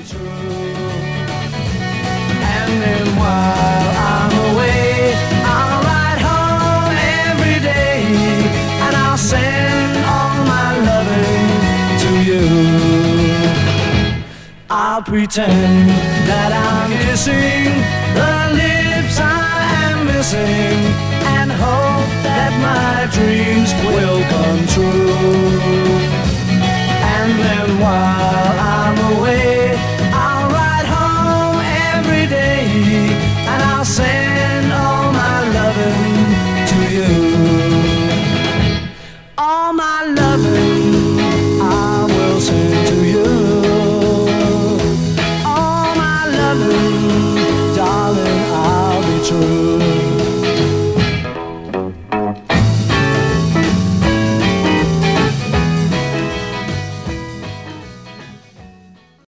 true. And then while I'm away, I'll ride home every day, and I'll send all my loving to you. I'll pretend that I'm kissing the lips I am missing, and hope that my dreams will come true. And then while I'm